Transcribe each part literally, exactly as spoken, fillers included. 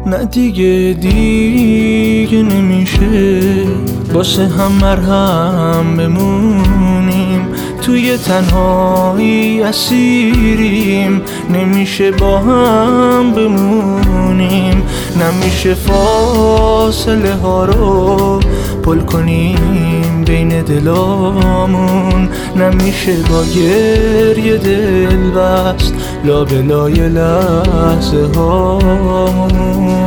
نه دیگه دیگه نمیشه واسه هم مرهم بمونیم، توی تنهایی اسیریم، نمیشه با هم بمونیم، نمیشه فاصله ها رو پل کنیم بین دلامون، نمیشه با گریه دل بست لابلای لحظه هامون.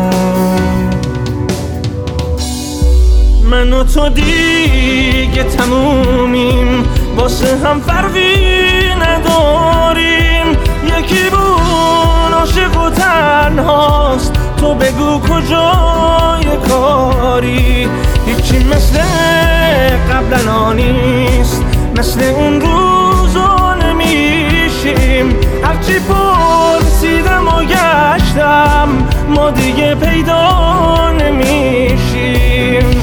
من و تو دیگه تمومیم، واسه هم فرقی نداریم، یکی بود عاشق و تنهاست، تو بگو کجای کاری، هیچی مثل قبلا نیست، مثل اون روزا نمیشیم، هرچی پرسیدم و گشتم ما دیگه پیدا نمیشیم.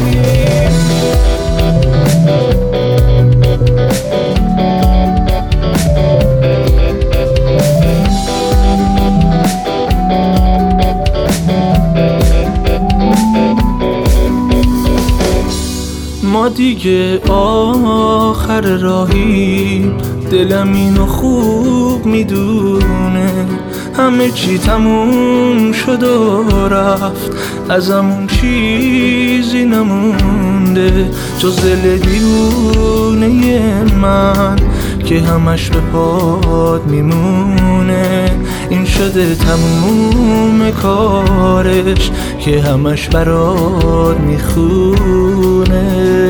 ما دیگه آخر راهی، دلم اینو خوب میدونه، همه چی تموم شد و رفت، ازمون چیزی نمونده جز دل دیوونه من که همش به پاد میمونه، این شده تموم کارش که همش برات میخونه.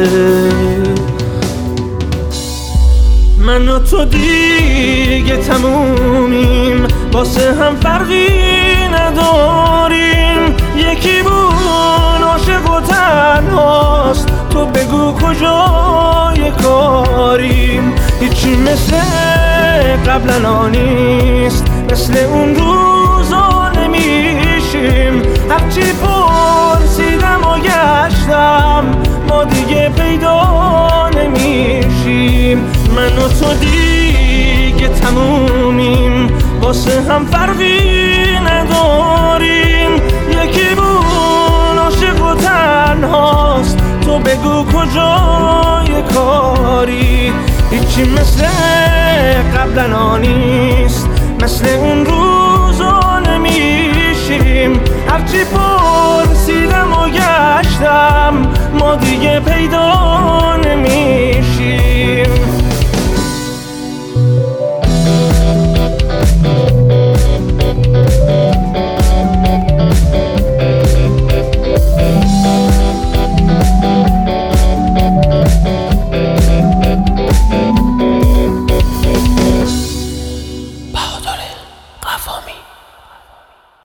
من و تو دیگه تمومیم، واسه هم فرقی نداریم، یکی بود عاشق و تنهاست، تو بگو کجای کاریم، هیچی مثل قبلا نیست، مثل اون روزا نمیشیم، هرچی پرسیدم و گشتم ما دیگه پیدا نمیشیم. من و تو دیگه تمومیم، واسه هم فرقی نداریم، یکی بود عاشق و تنهاست، تو بگو کجای کاری، هیچی مثل قبلا نیست، مثل اون روزا نمیشیم، هرچی پرسیدم و گشتم ما دیگه پیدا نمیشیم.